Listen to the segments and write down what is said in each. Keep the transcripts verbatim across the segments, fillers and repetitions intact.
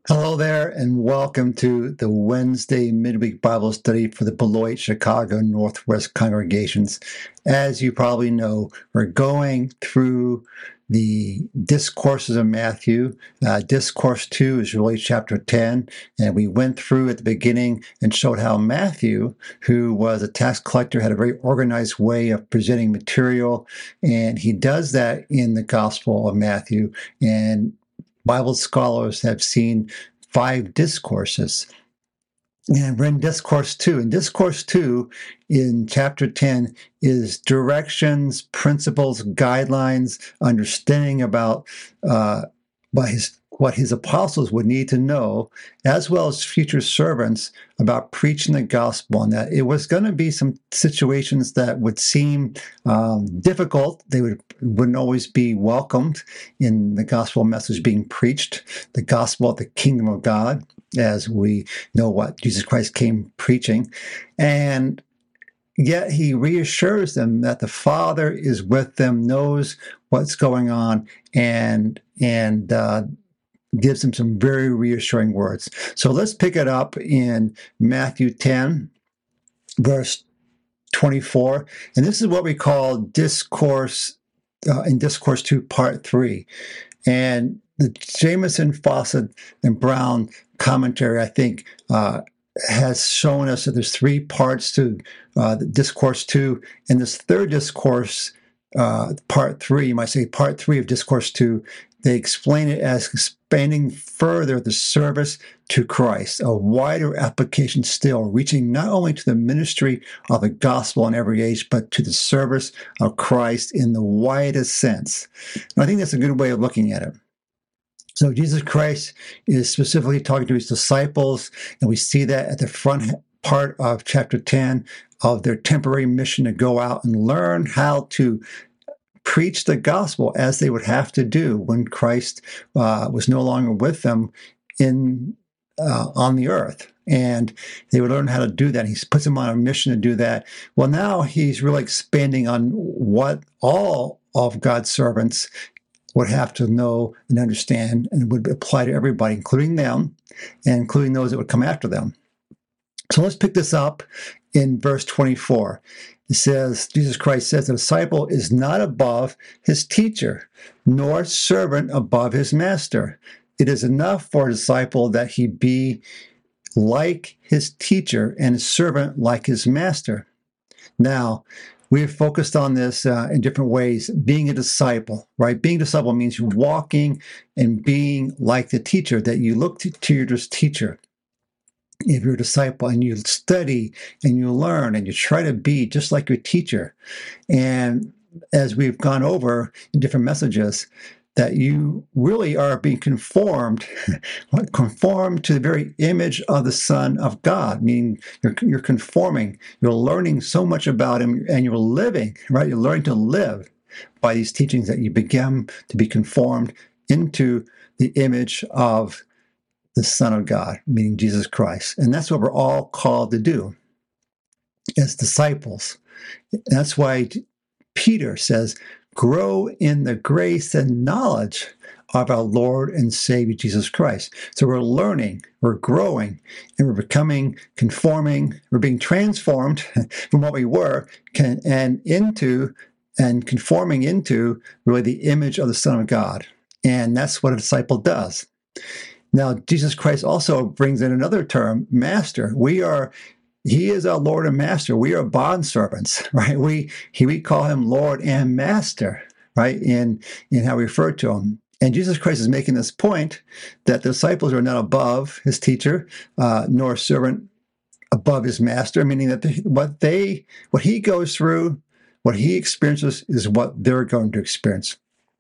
Hello there, and welcome to the Wednesday midweek Bible study for the Beloit Chicago Northwest congregations. As you probably know, we're going through the discourses of Matthew. Uh, Discourse two is really chapter ten, and we went through at the beginning and showed how Matthew, who was a tax collector, had a very organized way of presenting material, and he does that in the Gospel of Matthew. And Bible scholars have seen five discourses. And we're in Discourse two. And Discourse two in chapter ten is directions, principles, guidelines, understanding about uh, by his what his apostles would need to know, as well as future servants, about preaching the gospel, and that it was going to be some situations that would seem um, difficult. They would, wouldn't always be welcomed in the gospel message being preached, the gospel of the kingdom of God, as we know what Jesus Christ came preaching. And yet he reassures them that the Father is with them, knows what's going on, and and uh, gives them some very reassuring words. So let's pick it up in Matthew ten, verse twenty-four. And this is what we call discourse, uh, in Discourse two, part three. And the Jamieson, Fawcett, and Brown commentary, I think, uh, has shown us that there's three parts to uh, the Discourse two. And this third discourse, uh, part three, you might say part three of Discourse two, they explain it as expanding further the service to Christ, a wider application still, reaching not only to the ministry of the gospel in every age, but to the service of Christ in the widest sense. And I think that's a good way of looking at it. So Jesus Christ is specifically talking to his disciples, and we see that at the front part of chapter ten of their temporary mission to go out and learn how to preach the gospel as they would have to do when Christ uh, was no longer with them in uh, on the earth. And they would learn how to do that. He puts them on a mission to do that. Well, now he's really expanding on what all of God's servants would have to know and understand, and would apply to everybody, including them, and including those that would come after them. So let's pick this up in verse twenty-four. It says, Jesus Christ says, the disciple is not above his teacher, nor servant above his master. It is enough for a disciple that he be like his teacher and a servant like his master. Now, we've focused on this uh, in different ways. Being a disciple, right? Being a disciple means walking and being like the teacher, that you look to, to your teacher. If you're a disciple and you study and you learn and you try to be just like your teacher. And as we've gone over in different messages, that you really are being conformed, conformed to the very image of the Son of God, meaning you're, you're conforming, you're learning so much about him, and you're living, right? You're learning to live by these teachings, that you begin to be conformed into the image of the Son of God, meaning Jesus Christ. And that's what we're all called to do as disciples. That's why Peter says, grow in the grace and knowledge of our Lord and Savior Jesus Christ. So we're learning, we're growing, and we're becoming conforming, we're being transformed from what we were can, and into and conforming into really the image of the Son of God. And that's what a disciple does. Now, Jesus Christ also brings in another term, master. We are, he is our Lord and master. We are bondservants, right? We he, we call him Lord and master, right, in, in how we refer to him. And Jesus Christ is making this point that the disciples are not above his teacher, uh, nor servant above his master, meaning that the, what they, what he goes through, what he experiences is what they're going to experience.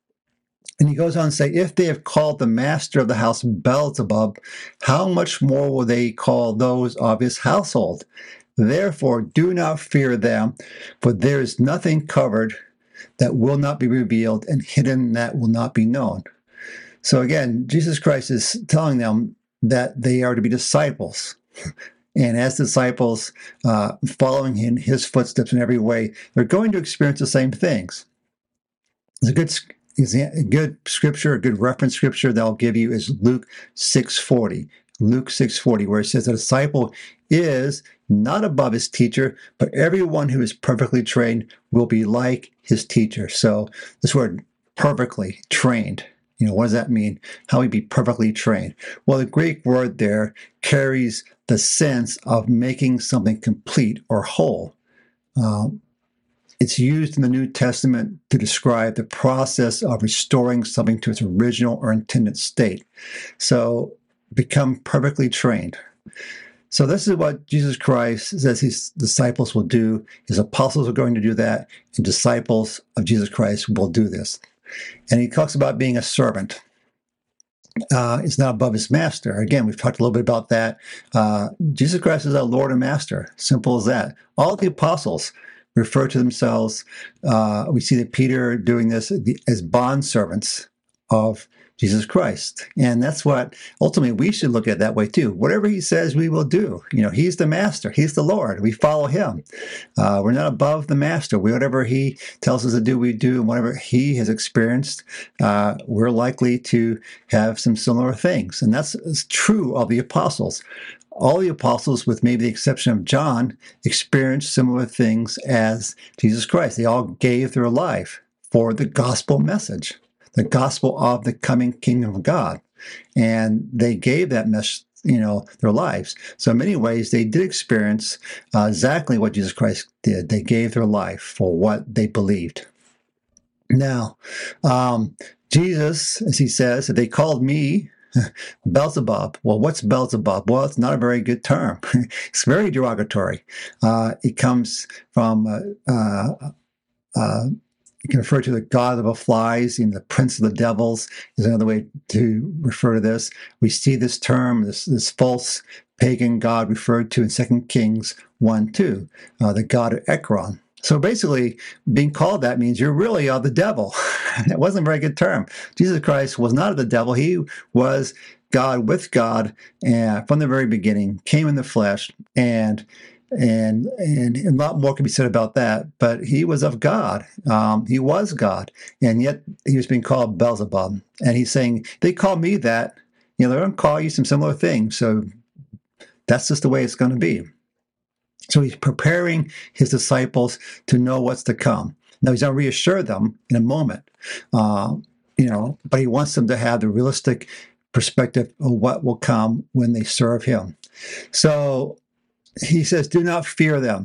And he goes on to say, if they have called the master of the house Beelzebub, how much more will they call those of his household? Therefore, do not fear them, for there is nothing covered that will not be revealed, and hidden that will not be known. So again, Jesus Christ is telling them that they are to be disciples. And as disciples, uh, following in his footsteps in every way, they're going to experience the same things. It's a good a good scripture, a good reference scripture that I'll give you is Luke six forty. Luke six forty, where it says the disciple is not above his teacher, but everyone who is perfectly trained will be like his teacher. So this word perfectly trained, you know, what does that mean? How we be perfectly trained? Well, the Greek word there carries the sense of making something complete or whole. Um, It's used in the New Testament to describe the process of restoring something to its original or intended state. So, become perfectly trained. So this is what Jesus Christ says his disciples will do. His apostles are going to do that, and disciples of Jesus Christ will do this. And he talks about being a servant. Uh, it's not above his master. Again, we've talked a little bit about that. Uh, Jesus Christ is our Lord and Master. Simple as that. All the apostles refer to themselves. Uh, we see that Peter doing this as bond servants of Jesus Christ. And that's what ultimately we should look at that way too. Whatever he says, we will do. You know, he's the master. He's the Lord. We follow him. Uh, we're not above the master. We, whatever he tells us to do, we do. And whatever he has experienced, uh, we're likely to have some similar things. And that's true of the apostles. All the apostles, with maybe the exception of John, experienced similar things as Jesus Christ. They all gave their life for the gospel message, the gospel of the coming kingdom of God. And they gave that message, you know, their lives. So in many ways, they did experience uh, exactly what Jesus Christ did. They gave their life for what they believed. Now, um, Jesus, as he says, they called me Beelzebub. Well, what's Beelzebub? Well, it's not a very good term. It's very derogatory. Uh, it comes from, uh, uh, uh, you can refer to the god of the flies, you know, the prince of the devils is another way to refer to this. We see this term, this, this false pagan god referred to in Second Kings one two, uh, the god of Ekron. So basically, being called that means you're really of the devil. That wasn't a very good term. Jesus Christ was not of the devil. He was God with God, and from the very beginning, came in the flesh, and and and a lot more can be said about that. But he was of God. Um, he was God, and yet he was being called Beelzebub. And he's saying, they call me that. You know, they're going to call you some similar things. So that's just the way it's going to be. So he's preparing his disciples to know what's to come. Now, he's going to reassure them in a moment, uh, you know, but he wants them to have the realistic perspective of what will come when they serve him. So he says, do not fear them.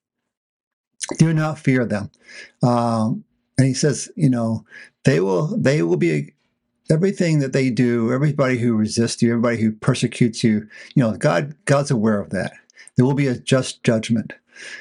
Do not fear them. Um, and he says, you know, they will, they will be, everything that they do, everybody who resists you, everybody who persecutes you, you know, God, God's aware of that. There will be a just judgment.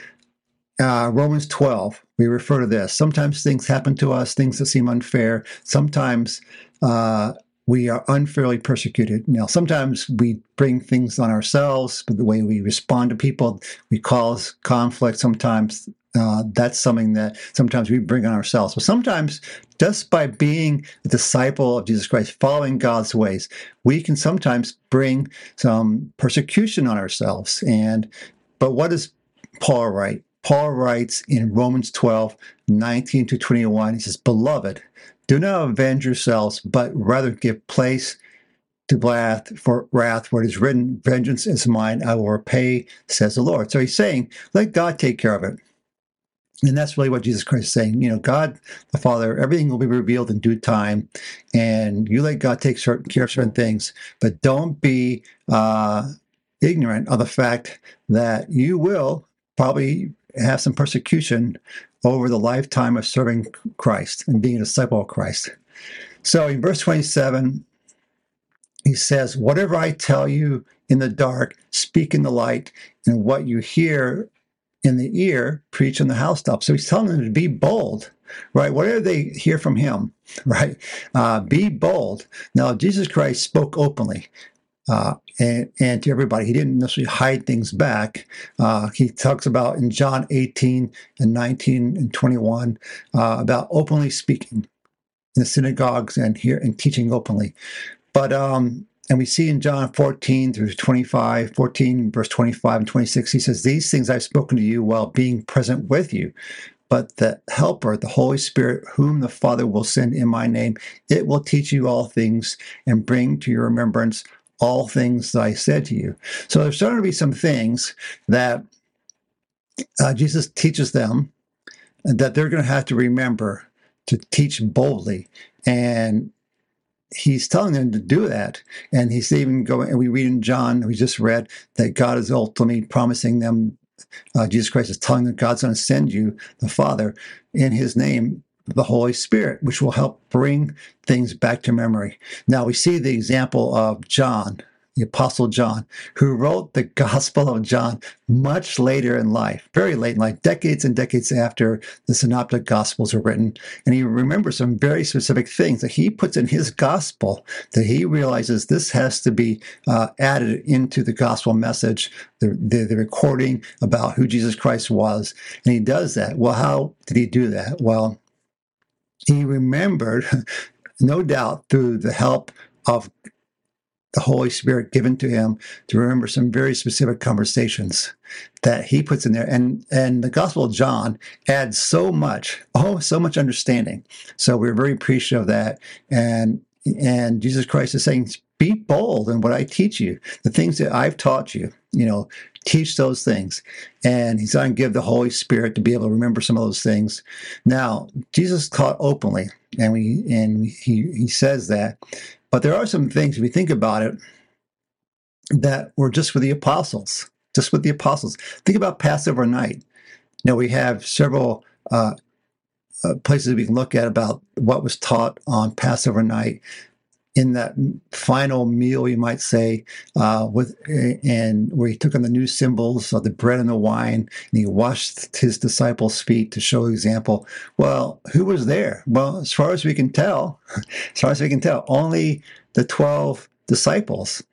Uh, Romans twelve, we refer to this. Sometimes things happen to us, things that seem unfair. Sometimes uh, we are unfairly persecuted. Now, sometimes we bring things on ourselves, but the way we respond to people, we cause conflict. Sometimes uh, that's something that sometimes we bring on ourselves. But sometimes, just by being a disciple of Jesus Christ, following God's ways, we can sometimes bring some persecution on ourselves. And but what does Paul write? Paul writes in Romans twelve, nineteen to twenty-one, he says, Beloved, do not avenge yourselves, but rather give place to wrath, for wrath, where it is written, vengeance is mine, I will repay, says the Lord. So he's saying, let God take care of it. And that's really what Jesus Christ is saying. You know, God, the Father, everything will be revealed in due time, and you let God take certain, care of certain things, but don't be uh, ignorant of the fact that you will probably have some persecution over the lifetime of serving Christ and being a disciple of Christ. So in verse twenty-seven, he says, whatever I tell you in the dark, speak in the light, and what you hear in the ear, preach on the housetop. So he's telling them to be bold, right? Whatever they hear from him, right? Uh, be bold. Now, Jesus Christ spoke openly. Uh, and, and to everybody, he didn't necessarily hide things back. Uh, he talks about in John eighteen and nineteen and twenty-one uh, about openly speaking in the synagogues and here and teaching openly. But um, and we see in John fourteen through twenty-five, fourteen verse twenty-five and twenty-six, he says, "These things I've spoken to you while being present with you. But the Helper, the Holy Spirit, whom the Father will send in my name, it will teach you all things and bring to your remembrance all things that I said to you. So there's starting to be some things that uh, Jesus teaches them that they're going to have to remember to teach boldly. And he's telling them to do that. And he's even going, and we read in John, we just read, that God is ultimately promising them, uh, Jesus Christ is telling them God's going to send you, the Father, in his name, the Holy Spirit, which will help bring things back to memory. Now we see the example of John, the Apostle John, who wrote the Gospel of John much later in life, very late in life, decades and decades after the Synoptic Gospels were written. And he remembers some very specific things that he puts in his Gospel that he realizes this has to be uh, added into the Gospel message, the, the, the recording about who Jesus Christ was. And he does that. Well, how did he do that? Well, he remembered, no doubt, through the help of the Holy Spirit given to him, to remember some very specific conversations that he puts in there. And, and the Gospel of John adds so much, oh, so much understanding. So we're very appreciative of that. And, and Jesus Christ is saying, be bold in what I teach you. The things that I've taught you, you know, teach those things. And he's going to give the Holy Spirit to be able to remember some of those things. Now, Jesus taught openly, and we and he he says that. But there are some things, if we think about it, that were just for the apostles, just with the apostles. Think about Passover night. Now, we have several uh, uh, places we can look at about what was taught on Passover night in that final meal, you might say, uh, with and where he took on the new symbols of the bread and the wine, and he washed his disciples' feet to show example. Well, who was there? Well, as far as we can tell, as far as we can tell, only the twelve disciples,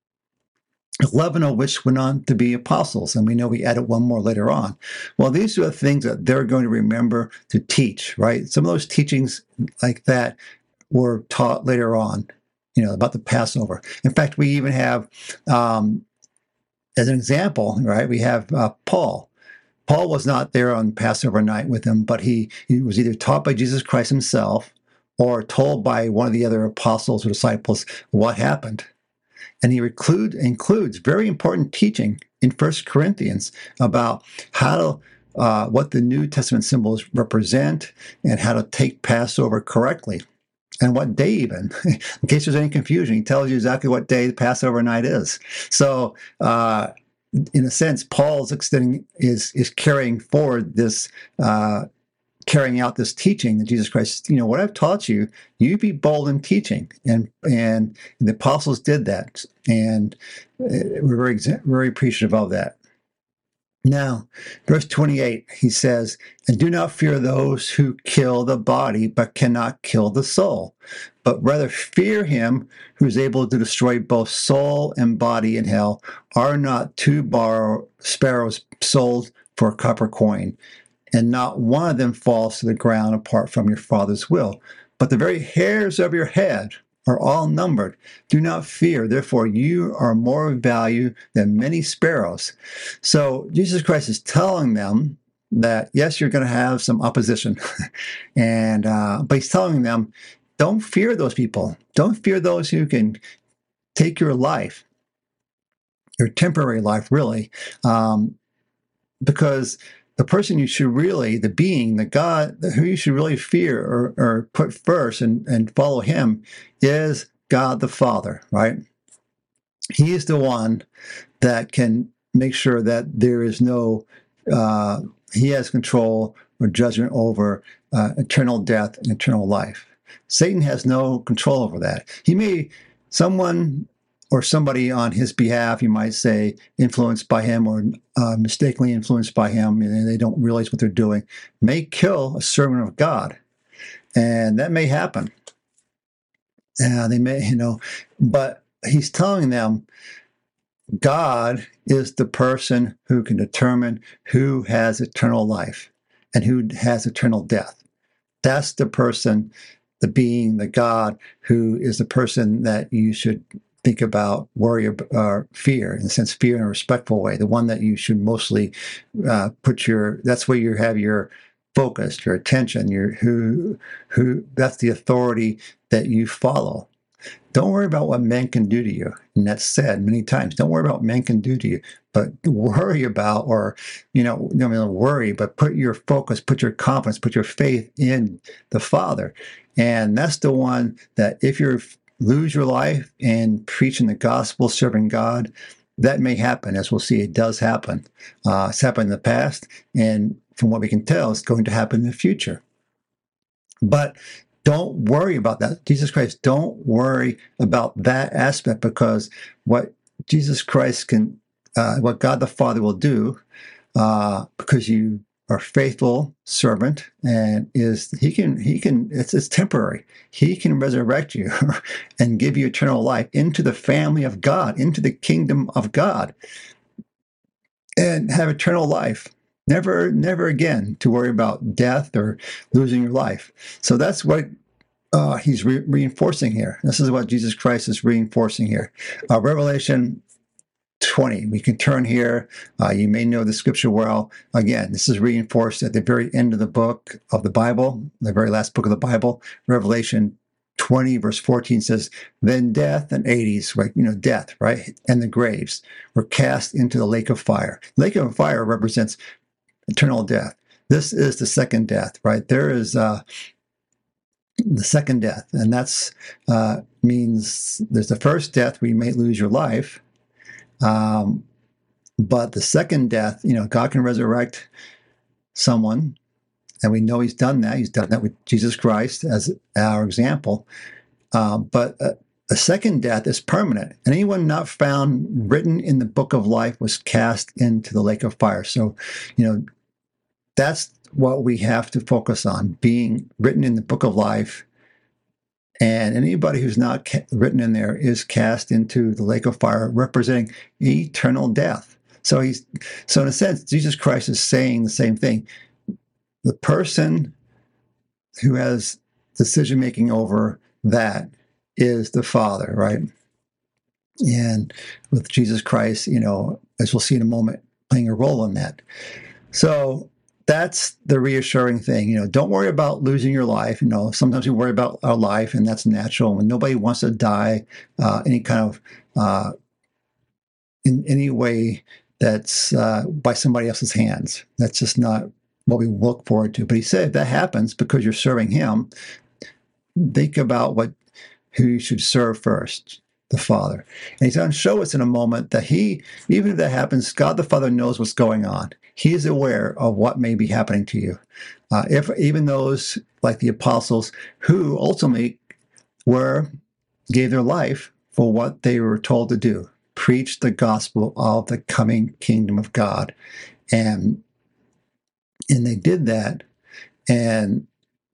eleven of which went on to be apostles, and we know we added one more later on. Well, these are the things that they're going to remember to teach, right? Some of those teachings like that were taught later on, you know, about the Passover. In fact, we even have, um, as an example, right, we have uh, Paul. Paul was not there on Passover night with them, but he, he was either taught by Jesus Christ himself or told by one of the other apostles or disciples what happened. And he include, includes very important teaching in First Corinthians about how to uh, what the New Testament symbols represent and how to take Passover correctly. And what day even, in case there's any confusion, he tells you exactly what day the Passover night is. So, uh, in a sense, Paul's extending is is carrying forward this, uh, carrying out this teaching that Jesus Christ, you know, what I've taught you, you be bold in teaching, and and the apostles did that, and we're very very appreciative of that. Now, verse twenty-eight, he says, and do not fear those who kill the body, but cannot kill the soul, but rather fear him who is able to destroy both soul and body in hell. Are not two bar- sparrows sold for a copper coin, and not one of them falls to the ground apart from your Father's will? But the very hairs of your head are all numbered. Do not fear, therefore you are more of value than many sparrows. So Jesus Christ is telling them that, yes, you're going to have some opposition, and uh, but he's telling them, don't fear those people. Don't fear those who can take your life, your temporary life, really, um, because the person you should really, the being, the God who you should really fear or, or put first and, and follow him is God the Father, right? He is the one that can make sure that there is no, uh, he has control or judgment over uh, eternal death and eternal life. Satan has no control over that. He may, someone or somebody on his behalf, you might say, influenced by him or uh, mistakenly influenced by him, and they don't realize what they're doing, may kill a servant of God. And that may happen. Uh, they may, you know, but he's telling them God is the person who can determine who has eternal life and who has eternal death. That's the person, the being, the God, who is the person that you should think about, worry, or fear, in a sense, fear in a respectful way, the one that you should mostly uh, put your, that's where you have your focused, your attention, your who who that's the authority that you follow. Don't worry about what men can do to you. And that's said many times. Don't worry about what men can do to you, but worry about, or, you know, I mean, worry, but put your focus, put your confidence, put your faith in the Father. And that's the one that if you lose your life in preaching the gospel, serving God, that may happen, as we'll see. It does happen. Uh, it's happened in the past, and from what we can tell, it's going to happen in the future. But don't worry about that. Jesus Christ, don't worry about that aspect, because what Jesus Christ can, uh, what God the Father will do, uh, because you are faithful servant, and is he can he can it's it's temporary. He can resurrect you and give you eternal life into the family of God, into the kingdom of God, and have eternal life. Never, never again to worry about death or losing your life. So that's what uh, he's re- reinforcing here. This is what Jesus Christ is reinforcing here. Uh, Revelation twenty. We can turn here. Uh, you may know the scripture well. Again, this is reinforced at the very end of the book of the Bible, the very last book of the Bible. Revelation twenty, verse fourteen says, "Then death and Hades," right, you know, death, right, and the graves were cast into the lake of fire. Lake of fire represents eternal death. This is the second death, right? There is uh, the second death, and that's uh, means there's the first death where you may lose your life, um, but the second death, you know, God can resurrect someone, and we know He's done that. He's done that with Jesus Christ as our example. Uh, but uh, the second death is permanent. And anyone not found written in the book of life was cast into the lake of fire. So, you know, that's what we have to focus on, being written in the book of life. And anybody who's not ca- written in there is cast into the lake of fire, representing eternal death. So he's, so in a sense, Jesus Christ is saying the same thing. The person who has decision making over that is the Father, right? And with Jesus Christ, you know, as we'll see in a moment, playing a role in that. So that's the reassuring thing. You know, don't worry about losing your life. You know, sometimes we worry about our life, and that's natural. When nobody wants to die, uh, any kind of uh, in any way that's uh, by somebody else's hands. That's just not what we look forward to. But he said if that happens because you're serving Him, think about what who you should serve first. The Father. And he's going to show us in a moment that he, even if that happens, God the Father knows what's going on. He is aware of what may be happening to you. Uh, if even those like the apostles who ultimately were, gave their life for what they were told to do, preach the gospel of the coming kingdom of God. And, and they did that, and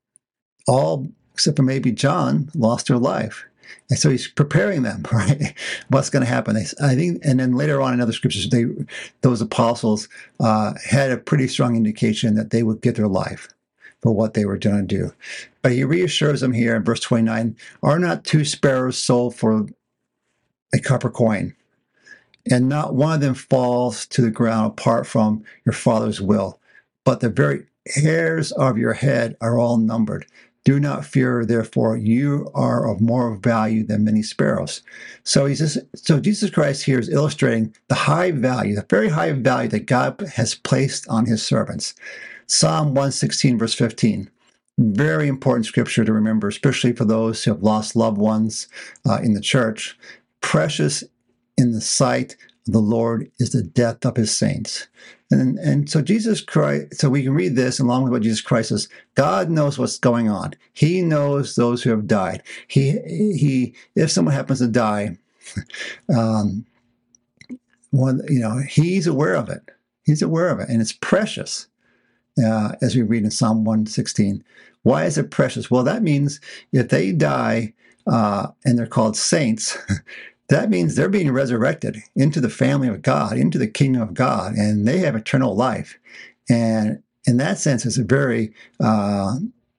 all, except for maybe John, lost their life. And so he's preparing them, right? What's going to happen? I think, and then later on in other scriptures, they, those apostles uh, had a pretty strong indication that they would give their life for what they were going to do. But he reassures them here in verse twenty-nine, "Are not two sparrows sold for a copper coin? And not one of them falls to the ground apart from your Father's will. But the very hairs of your head are all numbered. Do not fear, therefore, you are of more value than many sparrows." So he's just, so Jesus Christ here is illustrating the high value, the very high value that God has placed on His servants. Psalm one sixteen, verse fifteen. Very important scripture to remember, especially for those who have lost loved ones uh, in the church. "Precious in the sight of the Lord is the death of His saints." And, and so Jesus Christ, so we can read this along with what Jesus Christ says. God knows what's going on. He knows those who have died. He, he, if someone happens to die, um, one, you know, He's aware of it. He's aware of it, and it's precious, uh, as we read in Psalm one sixteen. Why is it precious? Well, that means if they die uh, and they're called saints, that means they're being resurrected into the family of God, into the kingdom of God, and they have eternal life. And in that sense, it's a very uh,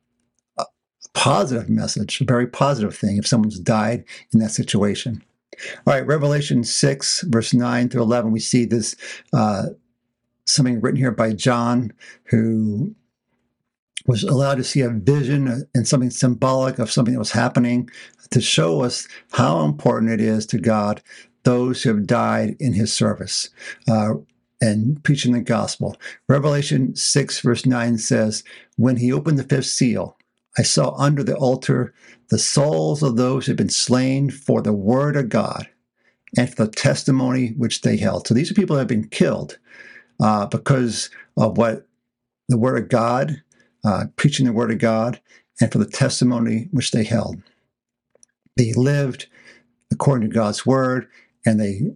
positive message, a very positive thing if someone's died in that situation. All right, Revelation six, verse nine through eleven, we see this, uh, something written here by John, who was allowed to see a vision and something symbolic of something that was happening to show us how important it is to God, those who have died in his service uh, and preaching the gospel. Revelation six verse nine says, when he opened the fifth seal, I saw under the altar the souls of those who had been slain for the word of God and for the testimony which they held. So these are people that have been killed uh, because of what the word of God, uh, preaching the word of God, and for the testimony which they held. They lived according to God's word, and they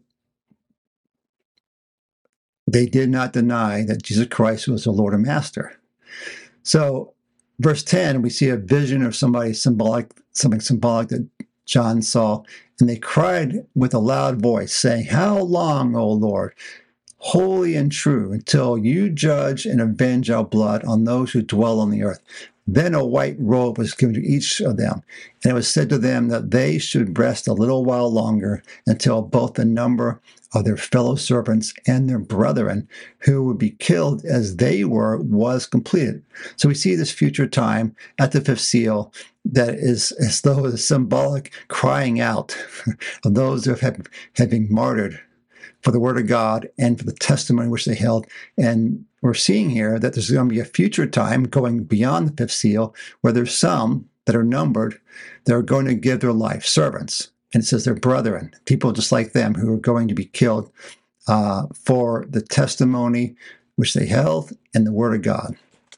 they did not deny that Jesus Christ was the Lord and Master. So, verse ten, we see a vision of somebody symbolic, something symbolic that John saw, and they cried with a loud voice, saying, "How long, O Lord, holy and true, until you judge and avenge our blood on those who dwell on the earth?" Then a white robe was given to each of them, and it was said to them that they should rest a little while longer until both the number of their fellow servants and their brethren who would be killed as they were was completed. So we see this future time at the fifth seal that is as though it's symbolic crying out of those who have, have been martyred for the word of God and for the testimony which they held. And we're seeing here that there's going to be a future time going beyond the fifth seal where there's some that are numbered that are going to give their life, servants. And it says they're brethren, people just like them who are going to be killed uh, for the testimony which they held and the word of God.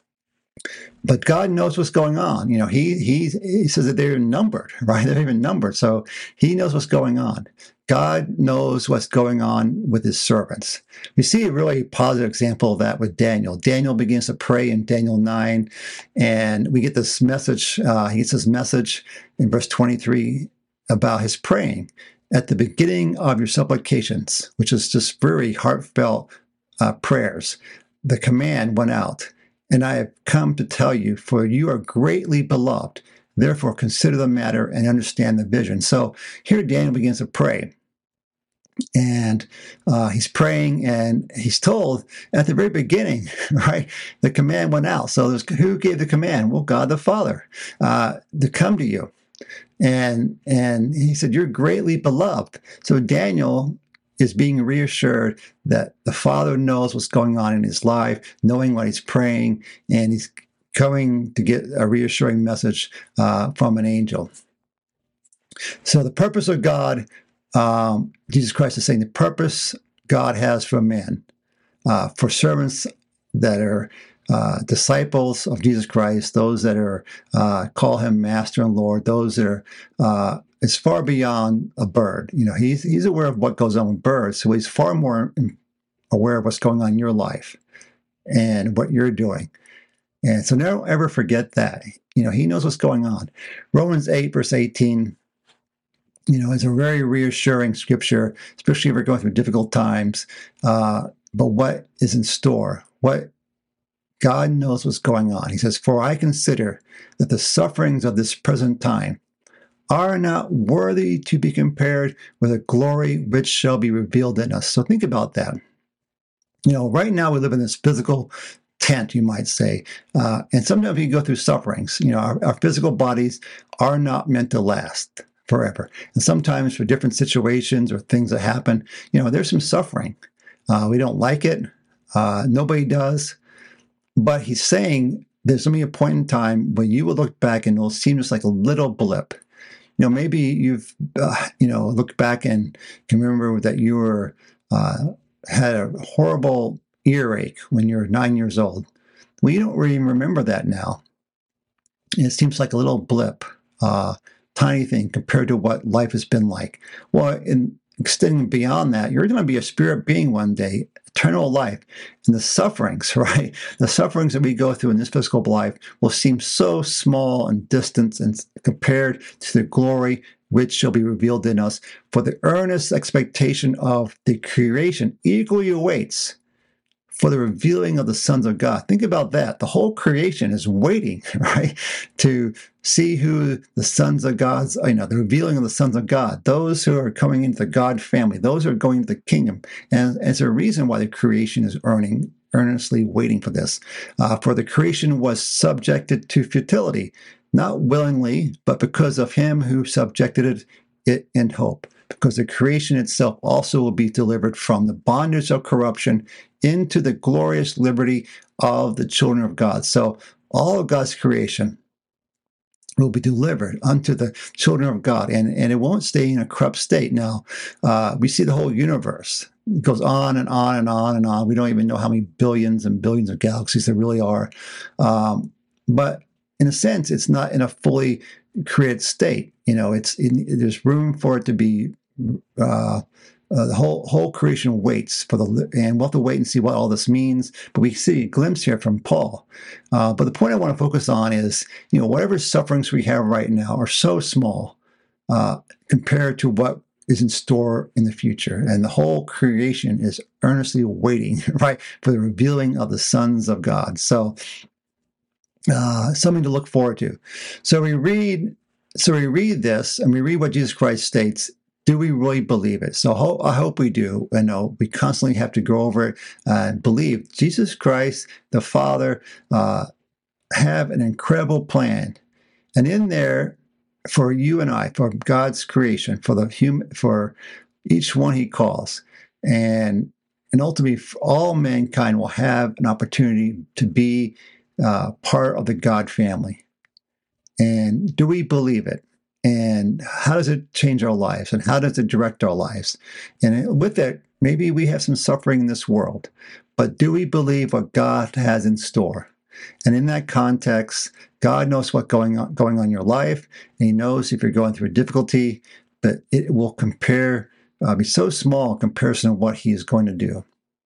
But God knows what's going on. You know, he he he says that they're numbered, right? They're even numbered. So he knows what's going on. God knows what's going on with his servants. We see a really positive example of that with Daniel. Daniel begins to pray in Daniel nine, and we get this message. Uh, he gets this message in verse twenty-three about his praying at the beginning of your supplications, which is just very heartfelt uh, prayers. The command went out, and I have come to tell you, for you are greatly beloved. Therefore, consider the matter and understand the vision. So here Daniel begins to pray. And uh, he's praying, and he's told at the very beginning, right, the command went out. So there's, who gave the command? Well, God the Father, uh, to come to you. And and he said, you're greatly beloved. So Daniel is being reassured that the Father knows what's going on in his life, knowing what he's praying, and he's coming to get a reassuring message uh, from an angel. So the purpose of God, um, Jesus Christ is saying the purpose God has for men, uh, for servants that are uh, disciples of Jesus Christ, those that are uh, call him Master and Lord, those that are uh, is far beyond a bird. You know, he's he's aware of what goes on with birds, so he's far more aware of what's going on in your life and what you're doing. And so never ever forget that. You know, he knows what's going on. Romans eight, verse eighteen, you know, is a very reassuring scripture, especially if we're going through difficult times. Uh, but what is in store? What God knows what's going on. He says, for I consider that the sufferings of this present time are not worthy to be compared with the glory which shall be revealed in us. So think about that. You know, right now we live in this physical tent, you might say. Uh, and sometimes we go through sufferings. You know, our, our physical bodies are not meant to last forever. And sometimes for different situations or things that happen, you know, there's some suffering. Uh, we don't like it. Uh, nobody does. But he's saying there's going to be a point in time when you will look back and it'll seem just like a little blip. You know, maybe you've, uh, you know, looked back and can remember that you were, uh, had a horrible earache when you were nine years old. Well, you don't really remember that now. And it seems like a little blip, uh, tiny thing compared to what life has been like. Well, in extending beyond that, you're going to be a spirit being one day, eternal life. And the sufferings, right? The sufferings that we go through in this physical life will seem so small and distant and compared to the glory which shall be revealed in us. For the earnest expectation of the creation eagerly awaits for the revealing of the sons of God. Think about that. The whole creation is waiting, right, to see who the sons of God's, you know, the revealing of the sons of God, those who are coming into the God family, those who are going to the kingdom. And, and it's a reason why the creation is earning, earnestly waiting for this. Uh, for the creation was subjected to futility, not willingly, but because of him who subjected it, it in hope. Because the creation itself also will be delivered from the bondage of corruption into the glorious liberty of the children of God. So all of God's creation will be delivered unto the children of God, and, and it won't stay in a corrupt state. Now, uh, we see the whole universe. It goes on and on and on and on. We don't even know how many billions and billions of galaxies there really are. Um, but in a sense, it's not in a fully created state. You know, it's in, there's room for it to be, uh, uh, the whole whole creation waits for the, and we'll have to wait and see what all this means. But we see a glimpse here from Paul. Uh, but the point I want to focus on is, you know, whatever sufferings we have right now are so small uh, compared to what is in store in the future. And the whole creation is earnestly waiting, right, for the revealing of the sons of God. So uh, something to look forward to. So we read, so we read this, and we read what Jesus Christ states. Do we really believe it? So ho- I hope we do. You know, we constantly have to go over it and believe Jesus Christ, the Father, uh, have an incredible plan, and in there, for you and I, for God's creation, for the human, for each one He calls, and and ultimately, all mankind will have an opportunity to be uh, part of the God family. And do we believe it? And how does it change our lives? And how does it direct our lives? And with it, maybe we have some suffering in this world, but do we believe what God has in store? And in that context, God knows what's going on, going on in your life, and He knows if you're going through a difficulty, but it will compare, uh, be so small in comparison to what He is going to do.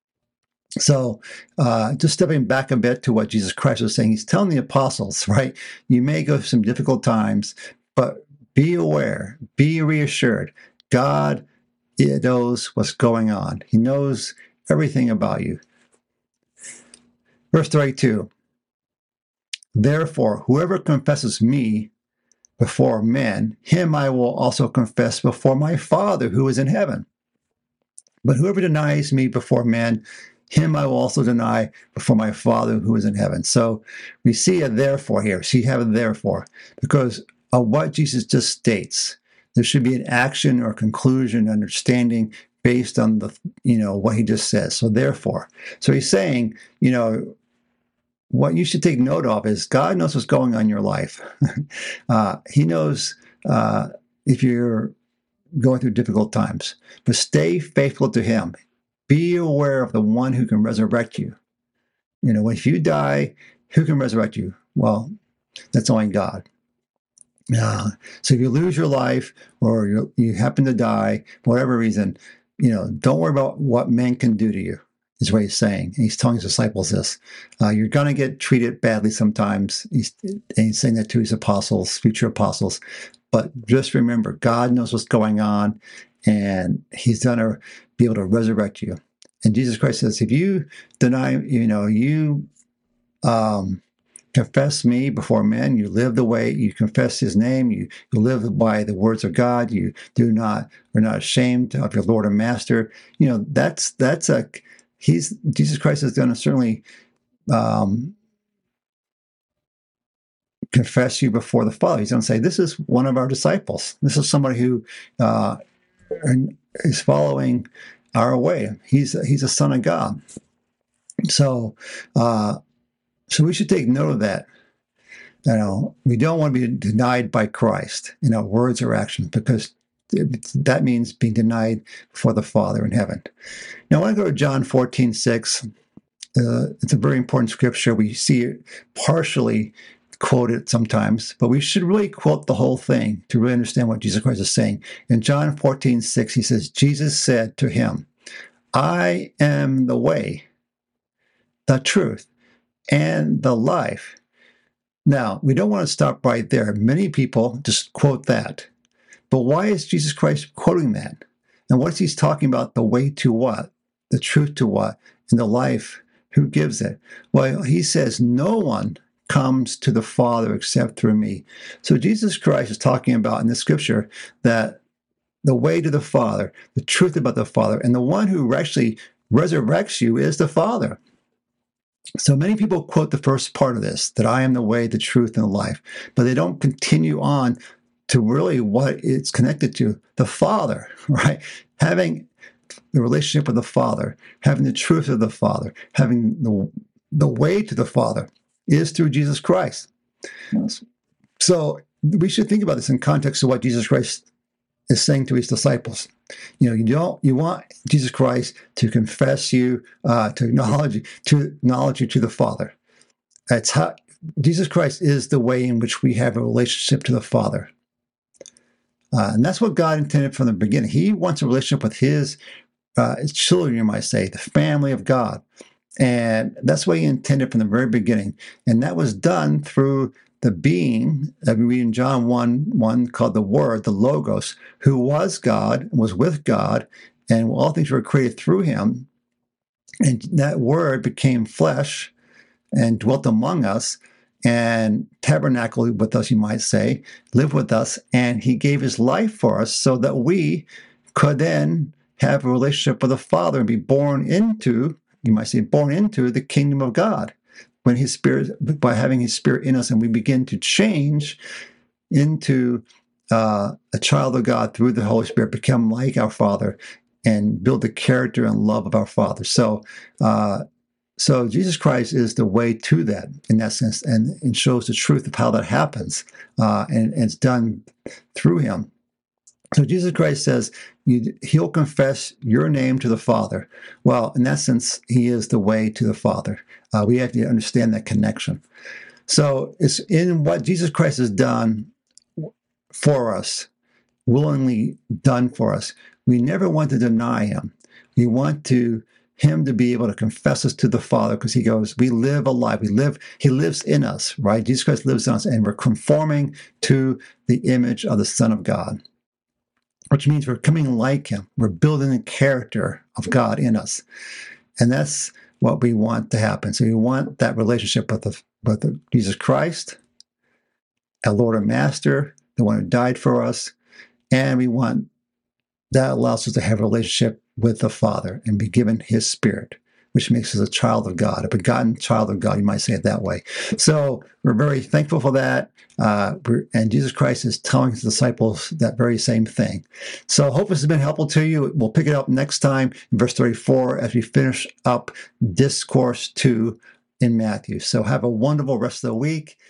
So uh, just stepping back a bit to what Jesus Christ was saying, He's telling the apostles, right? You may go through some difficult times, but be aware, be reassured. God knows what's going on. He knows everything about you. Verse thirty-two, therefore, whoever confesses me before men, him I will also confess before my Father who is in heaven. But whoever denies me before men, him I will also deny before my Father who is in heaven. So we see a therefore here. See, have a therefore, because of what Jesus just states. There should be an action or conclusion, understanding based on the, you know, what He just says. So therefore, so He's saying, you know, what you should take note of is God knows what's going on in your life. uh, he knows uh, if you're going through difficult times, but stay faithful to Him. Be aware of the one who can resurrect you. You know, if you die, who can resurrect you? Well, that's only God. Uh, so if you lose your life or you, you happen to die, for whatever reason, you know, don't worry about what men can do to you, is what He's saying. And He's telling His disciples this. Uh, you're going to get treated badly sometimes. He's, and He's saying that to His apostles, future apostles. But just remember, God knows what's going on, and He's going to be able to resurrect you. And Jesus Christ says, if you deny, you know, you um, confess me before men, you live the way, you confess His name, you, you live by the words of God, you do not, are not ashamed of your Lord and Master. You know, that's, that's a, he's, Jesus Christ is going to certainly um, confess you before the Father. He's going to say, this is one of our disciples. This is somebody who uh, is following our way. He's, he's a son of God. So, uh, so we should take note of that. You know, we don't want to be denied by Christ in our words or actions, because that means being denied before the Father in heaven. Now, I want to go to John fourteen six. Uh, it's a very important scripture. We see it partially quoted sometimes, but we should really quote the whole thing to really understand what Jesus Christ is saying. In John fourteen six, He says, Jesus said to him, I am the way, the truth, and the life. Now, we don't want to stop right there. Many people just quote that. But why is Jesus Christ quoting that? And what's He talking about? The way to what? The truth to what? And the life, who gives it? Well, He says, no one comes to the Father except through me. So Jesus Christ is talking about in the scripture that the way to the Father, the truth about the Father, and the one who actually resurrects you is the Father. So many people quote the first part of this, that I am the way, the truth, and the life, but they don't continue on to really what it's connected to, the Father, right? Having the relationship with the Father, having the truth of the Father, having the, the way to the Father is through Jesus Christ. So we should think about this in context of what Jesus Christ is saying to his disciples. You know, you don't you want Jesus Christ to confess you, uh, to acknowledge you, to acknowledge you to the Father. That's how Jesus Christ is the way in which we have a relationship to the Father. Uh, and that's what God intended from the beginning. He wants a relationship with his, uh, his children, you might say, the family of God. And that's what he intended from the very beginning. And that was done through the being that we read in John one, one called the Word, the Logos, who was God, was with God, and all things were created through him. And that Word became flesh and dwelt among us and tabernacled with us, you might say, lived with us, and he gave his life for us so that we could then have a relationship with the Father and be born into, you might say, born into the kingdom of God. When his spirit, by having his spirit in us, and we begin to change into uh, a child of God through the Holy Spirit, become like our Father, and build the character and love of our Father. So, uh, so Jesus Christ is the way to that in that sense, and, and shows the truth of how that happens, uh, and, and it's done through him. So Jesus Christ says, you, he'll confess your name to the Father. Well, in that sense, he is the way to the Father. Uh, we have to understand that connection. So it's in what Jesus Christ has done for us, willingly done for us. We never want to deny him. We want to him to be able to confess us to the Father, because he goes, we live a life. We live, he lives in us, right? Jesus Christ lives in us, and we're conforming to the image of the Son of God, which means we're coming like him. We're building the character of God in us. And that's what we want to happen. So we want that relationship with, the, with the Jesus Christ, our Lord and Master, the one who died for us. And we want, that allows us to have a relationship with the Father and be given his Spirit, which makes us a child of God, a begotten child of God, you might say it that way. So we're very thankful for that. Uh, and Jesus Christ is telling his disciples that very same thing. So hope this has been helpful to you. We'll pick it up next time in verse thirty-four as we finish up Discourse two in Matthew. So have a wonderful rest of the week.